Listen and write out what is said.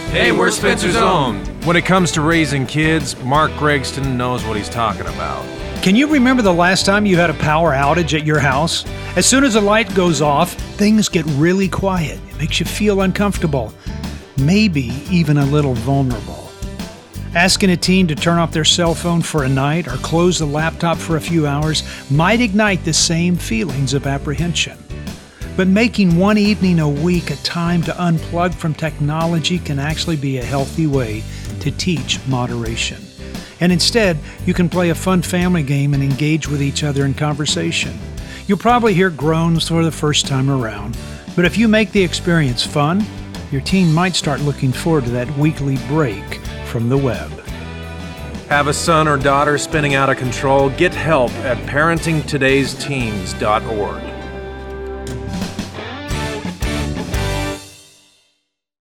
Hey, we're Spencer's Own. When it comes to raising kids, Mark Gregston knows what he's talking about. Can you remember the last time you had a power outage at your house? As soon as a light goes off, things get really quiet. It makes you feel uncomfortable, maybe even a little vulnerable. Asking a teen to turn off their cell phone for a night or close the laptop for a few hours might ignite the same feelings of apprehension. But making one evening a week a time to unplug from technology can actually be a healthy way to teach moderation. And instead, you can play a fun family game and engage with each other in conversation. You'll probably hear groans for the first time around, but if you make the experience fun, your teen might start looking forward to that weekly break from the web. Have a son or daughter spinning out of control? Get help at parentingtodaysteens.org.